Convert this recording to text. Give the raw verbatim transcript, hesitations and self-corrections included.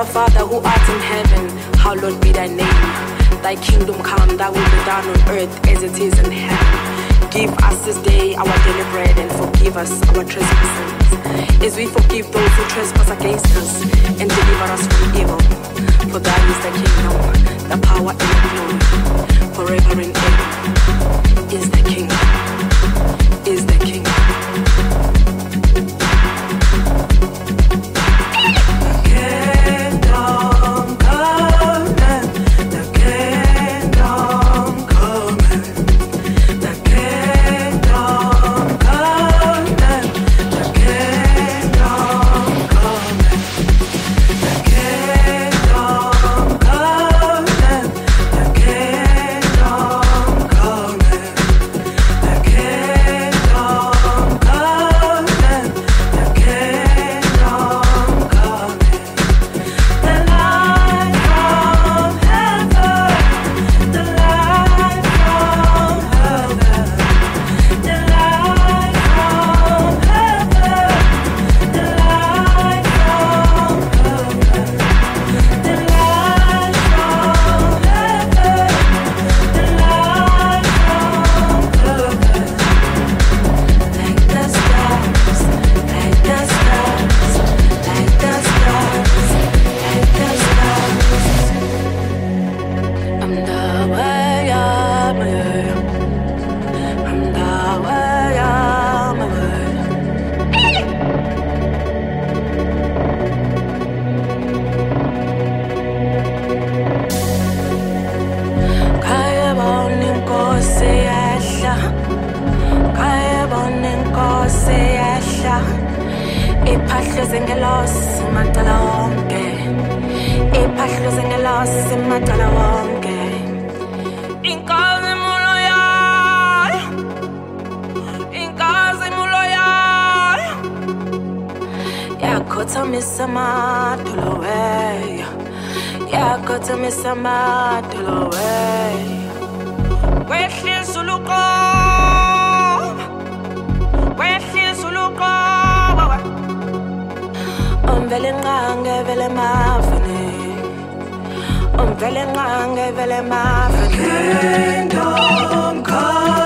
Our Father who art in heaven, hallowed be thy name. Thy kingdom come, thy will be done on earth as it is in heaven. Give us this day our daily bread and forgive us our trespasses, as we forgive those who trespass against us, and deliver us from evil. For thine is the kingdom, the power and the glory, forever and ever. Is the kingdom, is the kingdom. Kingdom come.